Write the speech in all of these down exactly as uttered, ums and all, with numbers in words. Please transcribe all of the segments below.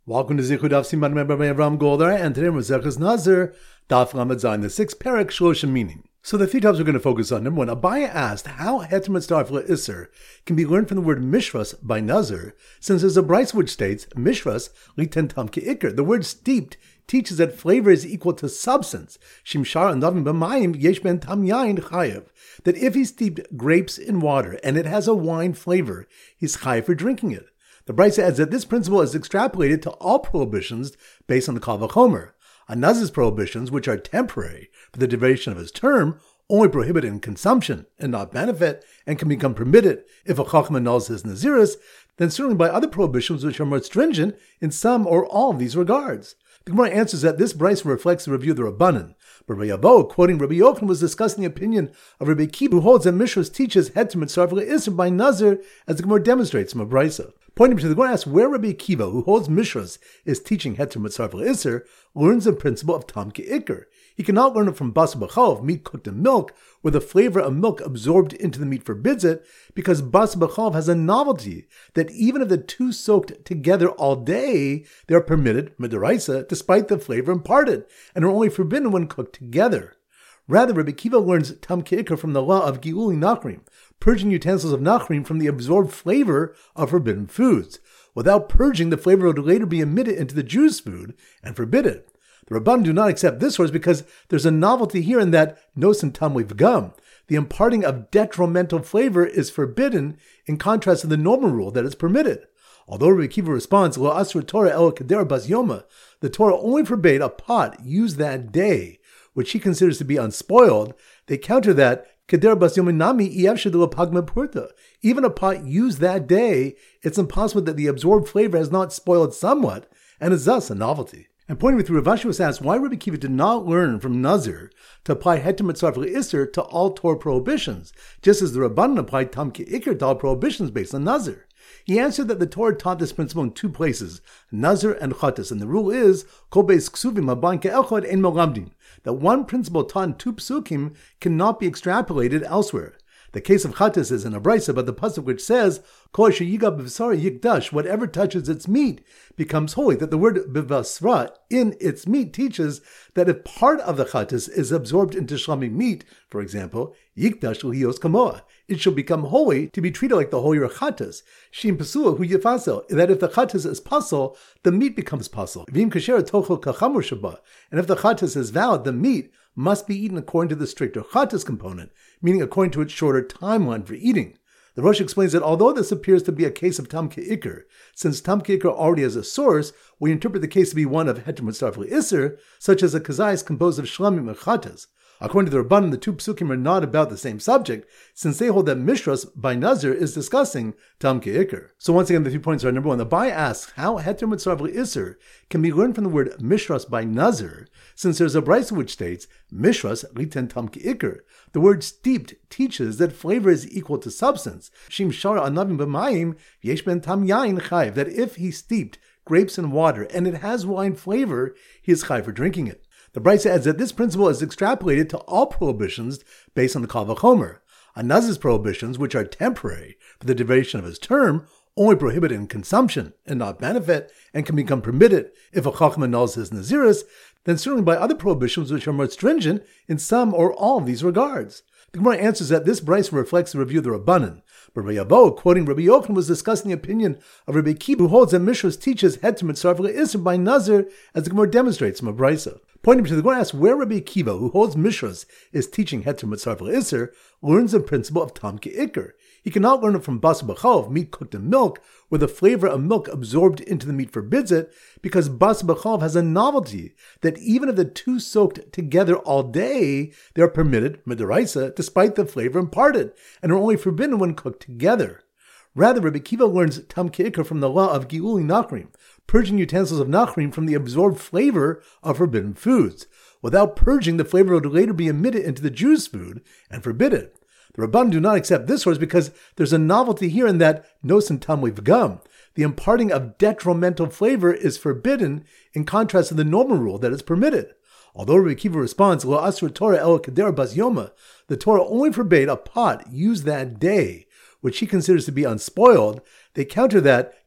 Welcome to Zichud Daf Siman Rabbi Avram Goldar, and today we're Zechus Nazir, Daf Lamed Zayin, the sixth parak Shloshim meaning. So the three topics we're going to focus on. Number one, Abaya asked how Heter Mitzaref L'Isser can be learned from the word Mishras by Nazir, since there's a brayso which states Mishras Liten Tam Ke'ikr. The word steeped teaches that flavor is equal to substance. Shimshar Anavim B'mayim Yesh Ben Tam Yain Chayev. That if he steeped grapes in water and it has a wine flavor, he's chayev for drinking it. The brayso adds that this principle is extrapolated to all prohibitions based on the Kal Vachomer. A Nazir's prohibitions, which are temporary for the duration of his term, only prohibit in consumption and not benefit, and can become permitted if a Chacham annuls his Naziris, then certainly by other prohibitions which are more stringent in some or all of these regards. The Gemara answers that this brayso reflects the review of the Rabbanan. But Rabbi Abo, quoting Rabbi Yochanan, was discussing the opinion of Rabbi Kiva, who holds that Mishras teaches Heter Mitzaref L'Isser by Nazir, as the Gemara demonstrates from a brayso. Pointing to the Gemara asks where Rabbi Kiva, who holds Mishras, is teaching Heter Mitzaref L'Isser, learns the principle of Tam Ke'ikr. He cannot learn it from Basar B'chalav, meat cooked in milk, where the flavor of milk absorbed into the meat forbids it, because Basar B'chalav has a novelty that even if the two soaked together all day, they are permitted, midaraisa, despite the flavor imparted, and are only forbidden when cooked together. Rather, Rabbi Kiva learns Tam Ke'ikr from the law of Gi'uli Nachrim, purging utensils of Nachrim from the absorbed flavor of forbidden foods. Without purging, the flavor would later be emitted into the Jew's food and forbid it. The Rabban do not accept this source because there's a novelty here in that nosen tamli v'gam, the imparting of detrimental flavor is forbidden in contrast to the normal rule that is permitted. Although Rabbi Kiva responds, Lo asur Torah el keder bas yoma, the Torah only forbade a pot used that day, which he considers to be unspoiled. They counter that keder bas yoma nami iyavshad lo pagma purta. Even a pot used that day, it's impossible that the absorbed flavor has not spoiled somewhat, and is thus a novelty. And pointing with Rav Ashi was asked why Rabbi Kiva did not learn from Nazir to apply Heter Mitzaref L'Isser to all Torah prohibitions, just as the Rabbanan applied Tam Ke'ikr to all prohibitions based on Nazir. He answered that the Torah taught this principle in two places, Nazir and Chatas, and the rule is Kol beis ksuvim haban ke'echad ein melamdin, that one principle taught in two psukim cannot be extrapolated elsewhere. The case of Chatas is in a brayso, but the pasuk which says, Kol asher yiga b'vasara yikdash, whatever touches its meat becomes holy. That the word b'vasra, in its meat, teaches that if part of the Chatas is absorbed into shlamim meat, for example, yikdash l'hios kamoa, it shall become holy to be treated like the holier Chatas. Shim pasua hu yifasel, that if the Chatas is pasul, the meat becomes pasul. V'im kasher tochel kachamur shaba, and if the Chatas is valid, the meat must be eaten according to the stricter Chatas component, meaning according to its shorter timeline for eating. The Rosh explains that although this appears to be a case of Tam Ke'ikr, since Tam Ke'ikr already has a source, we interpret the case to be one of Heter Mitzaref L'Isser, such as a kazayis composed of shlamim and chatas. According to the Rabbanan, the two psukim are not about the same subject, since they hold that Mishras by Nazir is discussing Tam Ke'ikr. So once again, the three points are: number one, the Bai asks how Heter Mitzaref L'Isser can be learned from the word Mishras by Nazir, since there's a brayso which states Mishras Liten Tam Ke'ikr. The word steeped teaches that flavor is equal to substance. Shim Shara Anavim B'mayim Yesh Ben Tam Yain Chayev, that if he steeped grapes in water and it has wine flavor, he is chayev for drinking it. The brayso adds that this principle is extrapolated to all prohibitions based on the Kal Vachomer. A Nazir's prohibitions, which are temporary for the duration of his term, only prohibit in consumption and not benefit, and can become permitted if a Chacham annuls his Naziris, then certainly by other prohibitions which are more stringent in some or all of these regards. The Gemara answers that this brayso reflects the review of the Rabbanan. But Rabbi Abo, quoting Rabbi Yochanan, was discussing the opinion of Rabbi Kiva, who holds that Mishras teaches Heter Mitzaref L'Isser by Nazir, as the Gemara demonstrates from a brayso. Pointing to the Gemara asks where Rabbi Kiva, who holds Mishras, is teaching Heter Mitzaref L'Isser, learns the principle of Tam Ke'ikr. He cannot learn it from Basar B'chalav, meat cooked in milk, where the flavor of milk absorbed into the meat forbids it, because Basar B'chalav has a novelty that even if the two soaked together all day, they are permitted, midaraisa, despite the flavor imparted, and are only forbidden when cooked together. Rather, Rabbi Kiva learns Tam Ke'ikr from the law of Gi'uli Nachrim, purging utensils of Nachrim from the absorbed flavor of forbidden foods. Without purging, the flavor would later be emitted into the Jew's food and forbid it. The Rabban do not accept this source because there's a novelty here in that nosen tamli v'gam, the imparting of detrimental flavor is forbidden in contrast to the normal rule that is permitted. Although Rabbi Kiva responds, Lo asur Torah el keder bas yoma, the Torah only forbade a pot used that day, which he considers to be unspoiled. They counter that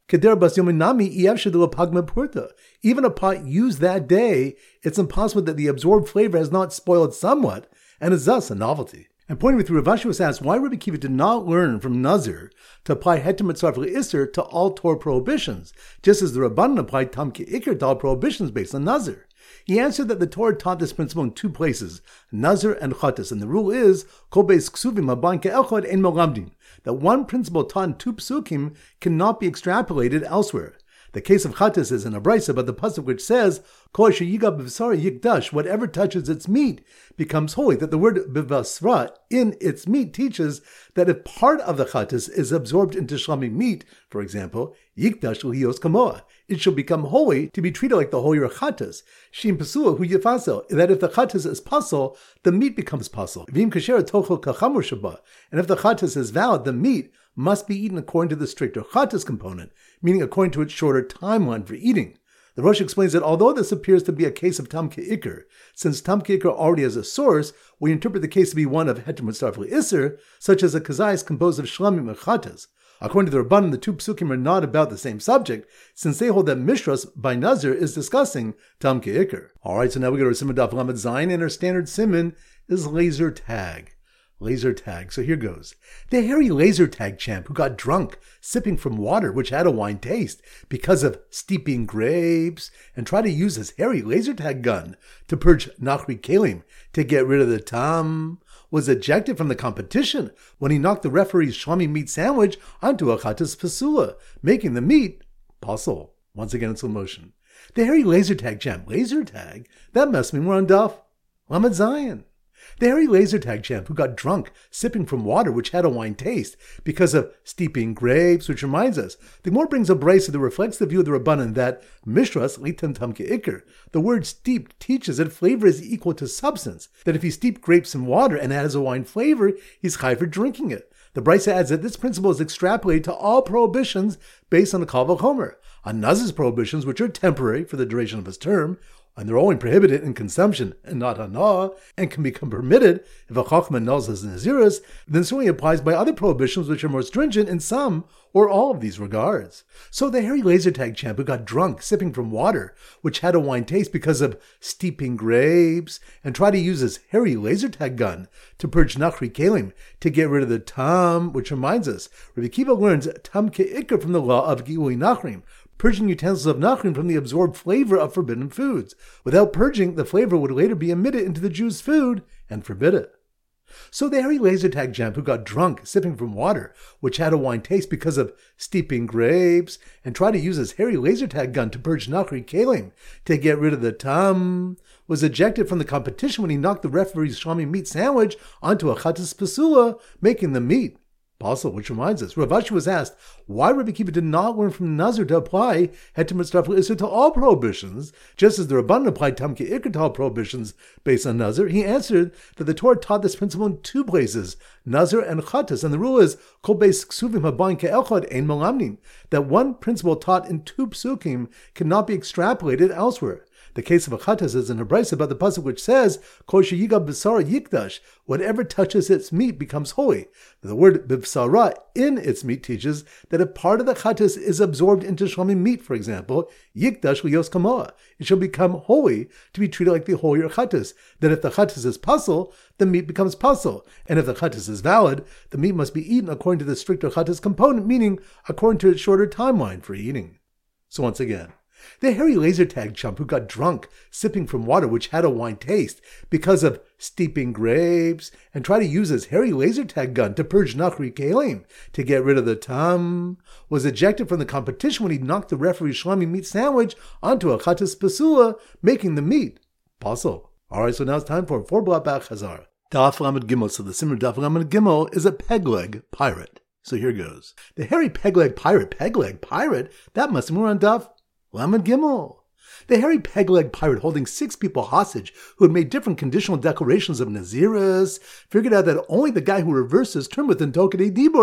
Keder bas yominami iyavshadula pagma purta. Even a pot used that day, it's impossible that the absorbed flavor has not spoiled somewhat, and is thus a novelty. And pointing with Rav Ashi was asked why Rabbi Akiva did not learn from Nazir to apply heter mitzvah l'isser to all Torah prohibitions, just as the Rabbanan applied tam ke'ikr to all prohibitions based on Nazir. He answered that the Torah taught this principle in two places, Nazir and Chatas, and the rule is kol beis ksuvim haban ke'echad ein melamdin, that one principle taught in two psukim cannot be extrapolated elsewhere. The case of Chatas is in a brisa, but the pasuk which says, Kol sheyiga b'vasara yikdash, whatever touches its meat becomes holy. That the word b'vasra, in its meat, teaches that if part of the Chatas is absorbed into shlami meat, for example, yikdash l'hios kamoa, it shall become holy to be treated like the holier Chatas. Shim pasua hu yifasel, that if the Chatas is pasul, the meat becomes pasul. V'im kasher tochel kachamur shaba, and if the Chatas is valid, the meat must be eaten according to the stricter Chatas component, meaning according to its shorter timeline for eating. The Rosh explains that although this appears to be a case of tam ke'ikr, since tam ke'ikr already has a source, we interpret the case to be one of heter mitzvah l'isser, such as a kazayis composed of shlamim and chatas. According to the Rabbanan, the two psukim are not about the same subject, since they hold that Mishras by Nazir is discussing tam ke'ikr. Alright, so now we go to Siman Daf Lamed Zayin, and our standard siman is laser tag. Laser tag. So here goes. The hairy laser tag champ who got drunk sipping from water which had a wine taste because of steeping grapes and tried to use his hairy laser tag gun to purge Nachri Kalim to get rid of the tam was ejected from the competition when he knocked the referee's shlami meat sandwich onto a chatas pasula, making the meat pasul. Once again in slow motion. The hairy laser tag champ, laser tag? That must mean we're on Daf Lamed Zayin. The hairy laser tag champ who got drunk sipping from water which had a wine taste because of steeping grapes, which reminds us, the Gemara brings a brisa that reflects the view of the Rabbanan that Mishras litem tam ke'ikr, the word steeped teaches that flavor is equal to substance, that if you steep grapes in water and it has a wine flavor, he's chai for drinking it. The brisa adds that this principle is extrapolated to all prohibitions based on the Kal V'chomer, on Nazir's prohibitions, which are temporary for the duration of his term, and they're only prohibited in consumption and not hana, and can become permitted if a chachma knows as naziris, then certainly applies by other prohibitions which are more stringent in some or all of these regards. So the hairy laser tag champ who got drunk sipping from water which had a wine taste because of steeping grapes and tried to use his hairy laser tag gun to purge nachri kalim to get rid of the tam, which reminds us, Rabbi Akiva learns tam ke'ikr from the law of gilui nachrim, purging utensils of nachrim from the absorbed flavor of forbidden foods. Without purging, the flavor would later be emitted into the Jew's food and forbid it. So the hairy laser tag champ who got drunk sipping from water which had a wine taste because of steeping grapes and tried to use his hairy laser tag gun to purge nachri kalim to get rid of the tam was ejected from the competition when he knocked the referee's shlami meat sandwich onto a chatas pasula, making the meat pasul, which reminds us, Rav Ashi was asked why Rabbi Akiva did not learn from Nazir to apply heter mitzvah l'isser to all prohibitions, just as the Rabbanan applied tam ke'ikr to all prohibitions based on Nazir. He answered that the Torah taught this principle in two places, Nazir and Chatas, and the rule is kol beis ksuvim haban ke'echad ein melamdin, that one principle taught in two psukim cannot be extrapolated elsewhere. The case of a chatas is in a brisa about the pasuk which says, Kol sheyiga b'vasara yikdash, whatever touches its meat becomes holy. The word b'vasara in its meat teaches that if part of the chatas is absorbed into shlami meat, for example, yikdash l'yos kamoa, it shall become holy to be treated like the holier chatas. That if the chatas is pasul, the meat becomes pasul, and if the chatas is valid, the meat must be eaten according to the stricter chatas component, meaning according to its shorter timeline for eating. So once again, the hairy laser tag chump who got drunk sipping from water which had a wine taste because of steeping grapes and tried to use his hairy laser tag gun to purge nachri kalim to get rid of the tam was ejected from the competition when he knocked the referee's shlami meat sandwich onto a chatas pasula, making the meat pasul. Alright, so now it's time for four block back chazar. Daf Lamed Gimel. So the simmer Daf Lamed Gimel is a pegleg pirate. So here goes. The hairy pegleg pirate, pegleg pirate, that must be more on Daf Lamed Gimel. The hairy peg-leg pirate holding six people hostage who had made different conditional declarations of Naziris figured out that only the guy who reversed his term within Tokadei Dibur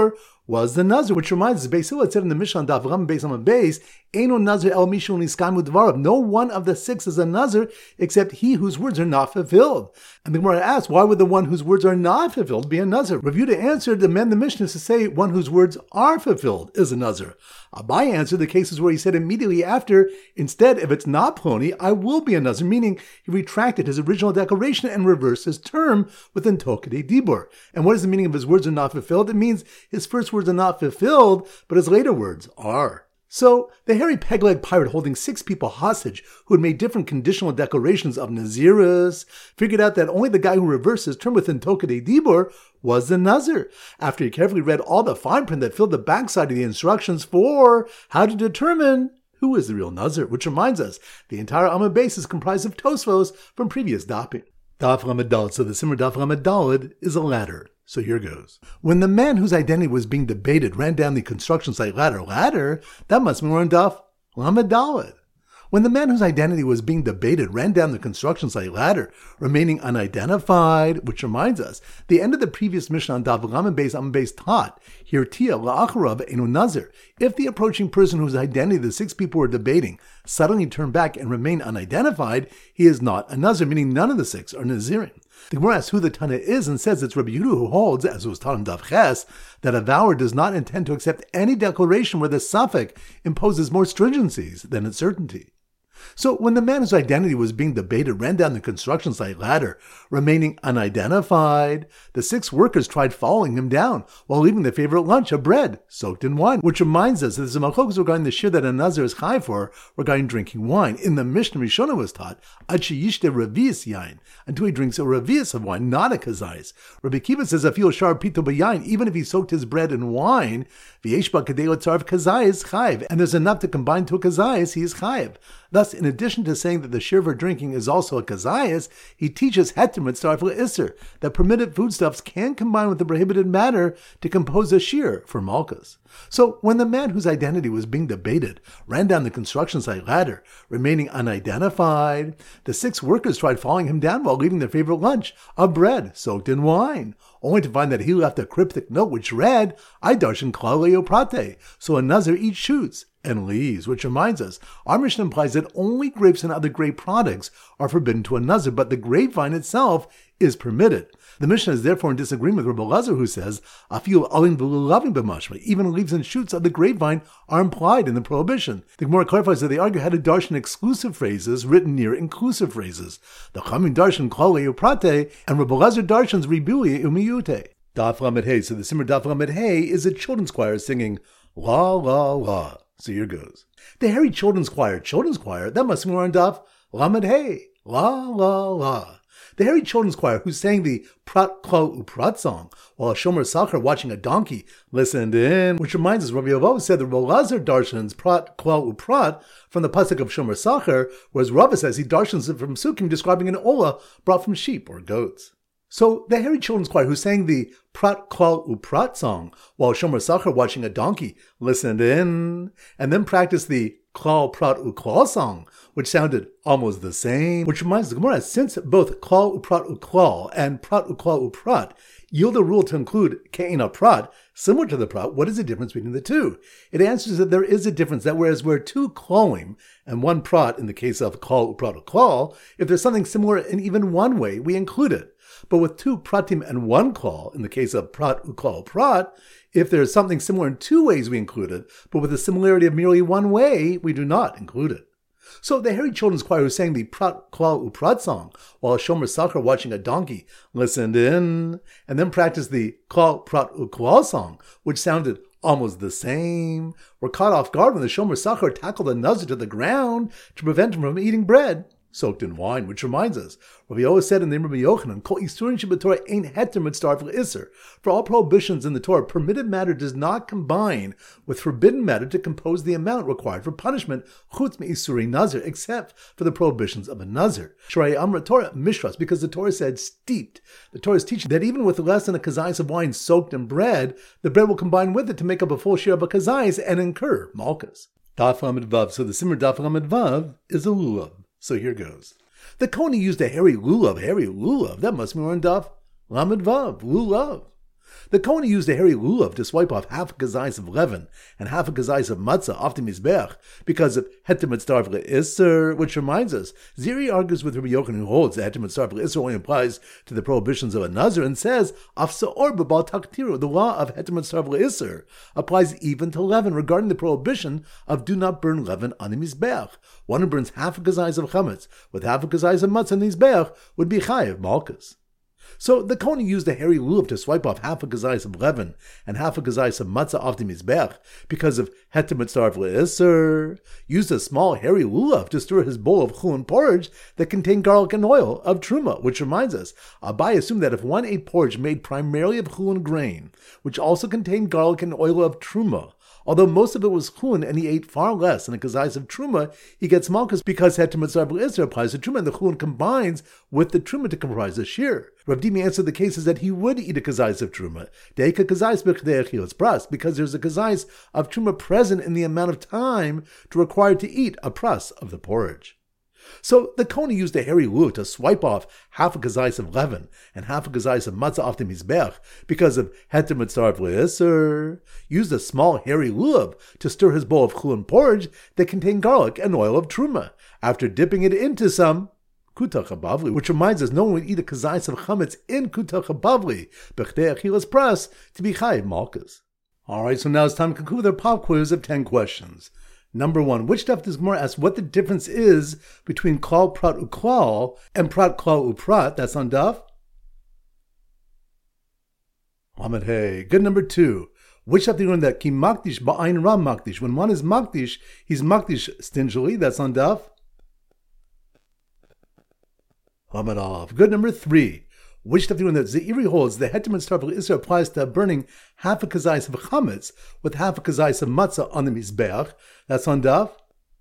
was the Nazir, which reminds us, Beis Hillel said in the Mishnah, Daf Ram Beis Amud Beis, Eino Nazir El Mishu Niskamu Dvarav. No one of the six is a Nazir except he whose words are not fulfilled. And the Gemara asks, why would the one whose words are not fulfilled be a Nazir? Rav Yehuda answered, amend the Mishnah to say one whose words are fulfilled is a Nazir. Abai answered the cases where he said immediately after, instead, if it's not Ploni, I will be a Nazir, meaning he retracted his original declaration and reversed his term with Intokade Dibur. And what is the meaning of his words are not fulfilled? It means his first words are not fulfilled, but his later words are. So, the hairy peg-leg pirate holding six people hostage who had made different conditional declarations of Nazirus figured out that only the guy who reversed his term with Intokade Dibur was the Nazir, after he carefully read all the fine print that filled the backside of the instructions for how to determine who is the real Nazir, which reminds us, the entire Amud Beis is comprised of Tosfos from previous dapim. Daf Lamed Daled, so the Simmer Daf Lamed Daled is a ladder. So here goes. When the man whose identity was being debated ran down the construction site ladder, ladder, that must mean we're in Daf Lamed Daled. When the man whose identity was being debated ran down the construction site ladder, remaining unidentified, which reminds us, the end of the previous mission on Daf Lamed Beis Amud Beis taught, Hirtia la'acharav einu Nazir. If the approaching person whose identity the six people were debating suddenly turned back and remained unidentified, he is not a Nazir, meaning none of the six are Nazirim. The Gemara asks who the Tana is and says it's Rabbi Yehuda who holds, as was taught in Daf Ches, that a vower does not intend to accept any declaration where the suffix imposes more stringencies than its certainty. So when the man whose identity was being debated ran down the construction site ladder, remaining unidentified, the six workers tried following him down while leaving their favorite lunch, a bread soaked in wine, which reminds us that there's a machlokes regarding the shir that a Nazir is chai for regarding drinking wine. In the Mishnah Rishonah was taught, ad sheyishte revius yain, until he drinks a revius of wine, not a kazayis. Rabbi Kiva says, afil shar pito b'yain, even if he soaked his bread in wine, v'yeshba kadei l'tzarv kazayis chayv, and there's enough to combine to a kazayis, he is chayv. Thus, in addition to saying that the shir for drinking is also a kazayas, he teaches heter mitzaref le'isser, that permitted foodstuffs can combine with the prohibited matter to compose a shir for malchus. So, when the man whose identity was being debated ran down the construction site ladder, remaining unidentified, the six workers tried following him down while leaving their favorite lunch, a bread soaked in wine, only to find that he left a cryptic note which read, I darshan klal leoprate, so a Nazir eats shoots and leaves, which reminds us, our Mishnah implies that only grapes and other grape products are forbidden to a Nazir, but the grapevine itself is permitted. The Mishnah is therefore in disagreement with Rabbi Lazar, who says, Afil alin v'lulavim b'mashma, even leaves and shoots of the grapevine are implied in the prohibition. The Gemara clarifies that they argue how to darshan exclusive phrases written near inclusive phrases. The Chamin darshan klal leoprate, and Rabbi Lazar darshans ribuye umiyute. Daf Lamed Hey, so the Simmer Daf Lamed Hey is a children's choir singing la la la. So here goes. The hairy children's choir, children's choir, that must be more on Daf Lamed Hey, la la la. The hairy children's choir who sang the Prat Klal Uprat song while a Shomer Sachar watching a donkey listened in, which reminds us, Rabbi Yavov said that Rabbi Lazar darshans Prat Klal Uprat from the pasuk of Shomer Sachar, whereas Rava says he darshans it from Sukkim describing an ola brought from sheep or goats. So the hairy children's choir who sang the Prat Klal Uprat song while Shomer Sachar watching a donkey listened in, and then practiced the Klal Prat Uklal song, which sounded almost the same, which reminds the Gemara, since both Klal Uprat Uklal and Prat Uklal Uprat yield a rule to include Ke'ina Prat, similar to the Prat, what is the difference between the two? It answers that there is a difference, that whereas we're two Klalim and one Prat in the case of Klal Uprat Uklal, if there's something similar in even one way, we include it. But with two pratim and one klal, in the case of prat uklal prat, if there is something similar in two ways, we include it, but with a similarity of merely one way, we do not include it. So the hairy children's choir who sang the Prat Klal Uprat song while a Shomer Sachar watching a donkey listened in, and then practiced the Klal Prat Uklal song, which sounded almost the same, were caught off guard when the Shomer Sachar tackled a Nazir to the ground to prevent him from eating bread soaked in wine, which reminds us, Rabbi always said in the name of Rabbi Yochanan, Kol Isurin Shebetorah ain't heter mitzaref le'isser. For all prohibitions in the Torah, permitted matter does not combine with forbidden matter to compose the amount required for punishment, chutz me'isurin nazir, except for the prohibitions of a nazir. Shrei Amra Torah mishras, because the Torah said steeped. The Torah is teaching that even with less than a kazayis of wine soaked in bread, the bread will combine with it to make up a full share of a kazayis and incur malchus. Daf Lamed Vav. So the Simmer Daf Lamed Vav is a lulav. So here goes. The Koni used a hairy lulav, hairy lulav. That must be more in Daf Lamed Vav, lulav. The Kohen used a hairy lulav to swipe off half a kazais of leaven and half a kazais of matzah off the mizbech because of heter mitzdarf le'isser, which reminds us, Ziri argues with Rabbi Yochanan, who holds that heter mitzdarf le'isser only applies to the prohibitions of a nazir, and says af sa'or b'bal taktiru, the law of heter mitzdarf le'isser applies even to leaven regarding the prohibition of do not burn leaven on the mizbech. One who burns half a kazais of chametz with half a kazais of matzah on the mizbech would be chayiv malchus. So the Kohen used a hairy lulav to swipe off half a kazais of leaven and half a kazais of matzah off the mizbech because of heter mitzdarf le'isser. Used a small hairy lulav to stir his bowl of chulin porridge that contained garlic and oil of truma, which reminds us, Abai assumed that if one ate porridge made primarily of chulin grain, which also contained garlic and oil of truma, although most of it was chulin and he ate far less than a kazais of truma, he gets malchus because heter mitzdarf le'isser applies to truma, and the chulin combines with the truma to comprise a shear. Rav Dimi answered the case is that he would eat a kazais of truma, deika kazais b'chdei achilas pras, because there's a kazais of truma present in the amount of time to require to eat a pras of the porridge. So the Kohen used a hairy lulav to swipe off half a kazais of leaven and half a kazais of matzah off the mizbech because of heter mitzdarf le'isser. Used a small hairy lulav to stir his bowl of chulin porridge that contained garlic and oil of truma, after dipping it into some kutach habavli, which reminds us no one would eat a kazais of chametz in kutach habavli b'chdei achilas pras to be chayiv malchus. All right, so now it's time to conclude our pop quiz of ten questions. Number one, which daf does Gemara ask what the difference is between klal prat uklal and prat klal uprat? That's on daf. Ahmed Hey. Good. Number two, which daf do you learn that ki makdish ba'ayin ram makdish? When one is makdish, he's makdish stingily. That's on daf. Ahmed Aleph. Good. Number three, which daf do you learn that Ze'iri holds the heter mitzdarf le'isser applies to burning half a kazais of chametz with half a kazais of matzah on the mizbeach? That's on daf.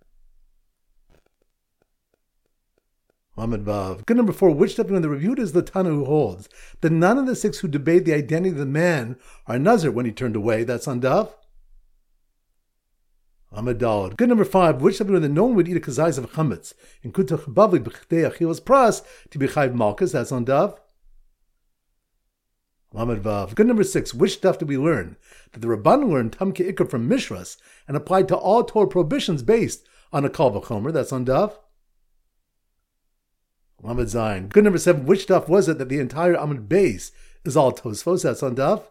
Ahmed Vav. Good. Number four, which daf do you learn the reviewed is the Tana who holds that none of the six who debate the identity of the man are nazir when he turned away? That's on daf. Ahmed Daled. Good. Number five, which daf do you learn that no one would eat a kazais of chametz in kutach habavli b'chdei achilas pras to be chayiv malchus? That's on daf. Lamed Vav. Good. Number six, which daf did we learn that the Rabban learned Tam Ke'ikar from Mishras and applied to all Torah prohibitions based on a Kal V'chomer? That's on daf. Lamed Zayin. Good. Number seven, which daf was it that the entire Amud base is all Tosfos? That's on daf.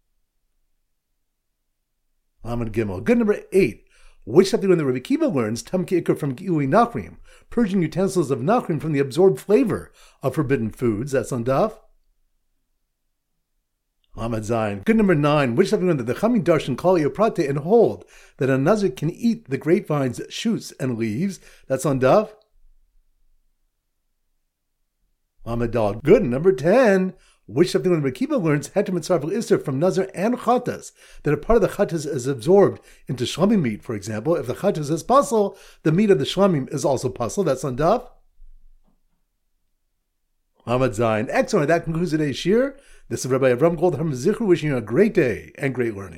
Lamed Gimel. Good. Number eight, which daf did we learn that Rabbi Kiva learns Tam Ke'ikar from Gi'ului Nachrim, purging utensils of Nachrim from the absorbed flavor of forbidden foods? That's on daf. Lamed Zayin. Good. Number nine, which daf that the Chachamim darshan kol yoprate and hold that a nazir can eat the grapevine's shoots and leaves? That's on daf. Lamed Dal. Good. Number ten, which daf when Rekiva learns heter mitzdarf le'isser from nazir and chatas that a part of the chatas is absorbed into shlamim meat. For example, if the chatas is pasul, the meat of the shlamim is also pasul. That's on daf. Lamed Zayin. Excellent. That concludes today's shir. This is Rabbi Avram Goldhar Zichru wishing you a great day and great learning.